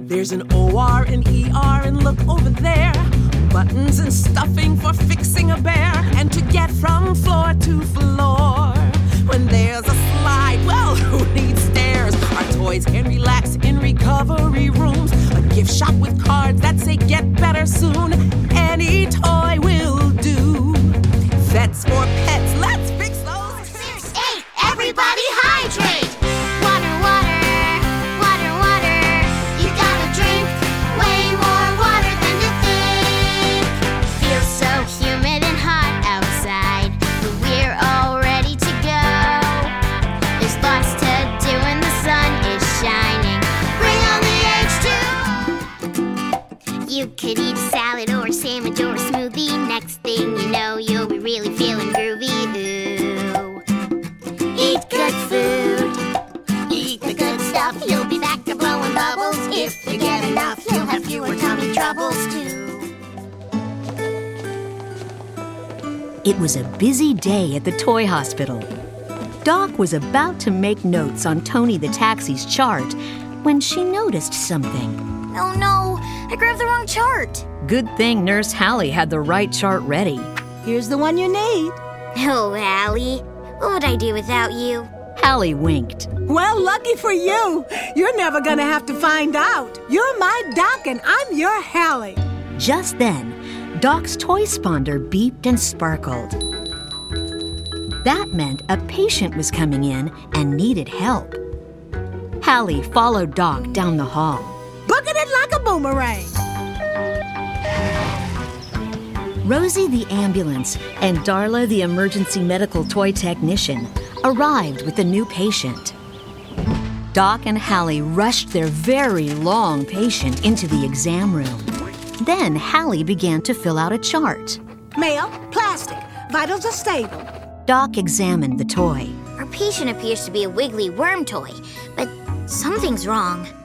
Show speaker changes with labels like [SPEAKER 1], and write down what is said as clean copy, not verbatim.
[SPEAKER 1] There's an OR and ER, and look over there. Buttons and stuffing for fixing a bear. And to get from floor to floor. When there's a slide, well, who needs stairs? Our toys can relax in recovery rooms. A gift shop with cards that say get better soon. Any toy will do. Vets or pets, let's fix those.
[SPEAKER 2] 6, 8, everybody hydrate! Water, water, water, water. You gotta drink way more water than you think. Feels so humid and hot outside, but we're all ready to go. There's lots to do and the sun is shining. Bring on the H2! You could eat a salad or a sandwich or a smoothie. Next thing you know, you'll be really feeling groovy. Ooh. Eat good food. Eat the good stuff. You'll be back to blowing bubbles. If you get enough, you'll have fewer tummy troubles too.
[SPEAKER 3] It was a busy day at the toy hospital. Doc was about to make notes on Tony the taxi's chart when she noticed something.
[SPEAKER 2] Oh no, I grabbed the wrong chart.
[SPEAKER 3] Good thing Nurse Hallie had the right chart ready.
[SPEAKER 4] Here's the one you need.
[SPEAKER 2] Oh, Allie, what would I do without you?
[SPEAKER 3] Hallie winked.
[SPEAKER 4] Well, lucky for you. You're never gonna have to find out. You're my Doc and I'm your Hallie.
[SPEAKER 3] Just then, Doc's toy sponder beeped and sparkled. That meant a patient was coming in and needed help. Hallie followed Doc down the hall.
[SPEAKER 4] Booking it like a boomerang.
[SPEAKER 3] Rosie the ambulance and Darla the emergency medical toy technician arrived with the new patient. Doc and Hallie rushed their very long patient into the exam room. Then Hallie began to fill out a chart.
[SPEAKER 4] Male, plastic, vitals are stable.
[SPEAKER 3] Doc examined the toy.
[SPEAKER 2] Our patient appears to be a wiggly worm toy, but something's wrong.